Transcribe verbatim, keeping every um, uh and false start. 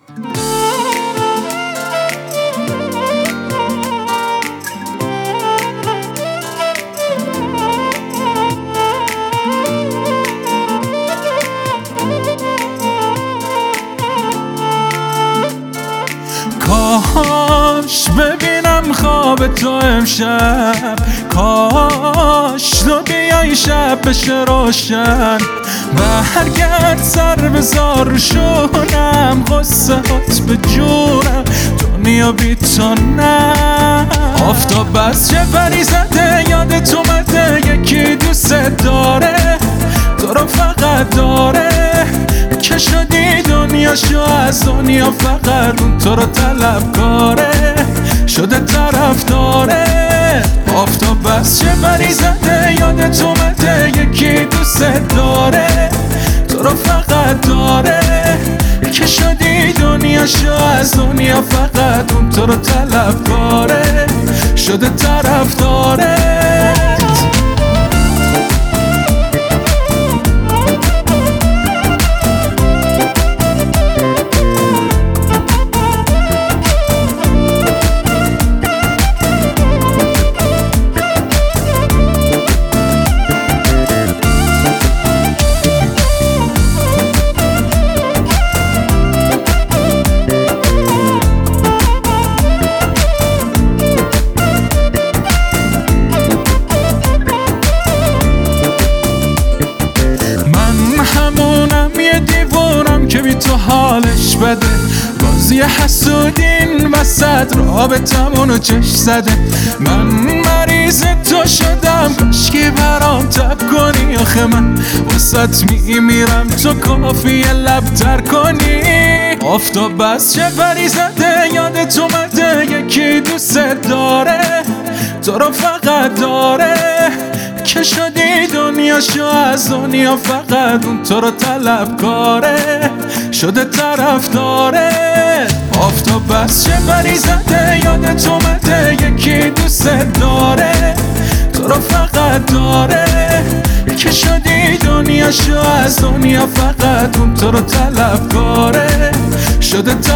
کاش ببینم خواب تو امشب، کاش تو بیای شب بشه روشن، برگرد سر بذار رو شونم، غصه هات به جونم دنیا بی تو نه. آفتاب بس چه پری زده یادت اومده یکی دوست داره، تو رو فقط داره که شدی دنیاشو از دنیا، فقط اون تو رو طلب کاره شده طرف داره. آفتاب بس چه پری زده یادت اومده یکی دوست داره، تو رو فقط داره که شدی دنیاشو از دنیا، فقط اون تو رو طلب کاره شده طرف داره. تو حالش بده بازی حسودین وسط رابطمونو چش زده، من مریض تو شدم کاشکی برام تب کنی، آخه من وسط میمیرم تو کافیه لب تر کنی. آفتاب بس چه پری زده یادت اومده یکی دوست داره، تو رو فقط داره که شدی دنیاشو از دنیا، فقط اون تو رو طلب کاره شده طرف داره. آفتاب بس چه پری زده یادت اومده یکی دوست داره، تو رو فقط داره که شدی دنیاشو از دنیا، فقط اون تو رو طلب کاره شده